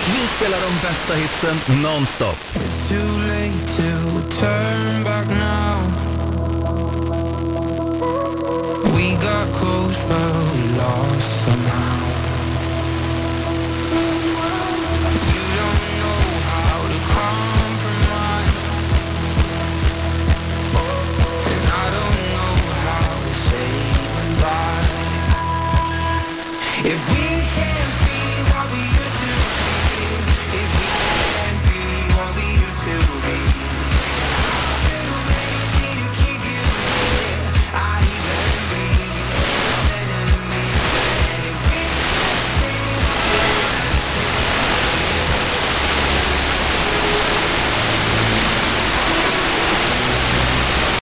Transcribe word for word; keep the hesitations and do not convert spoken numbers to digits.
Vi spelar de bästa hitsen non-stop. It's too late to turn back now. We got close, but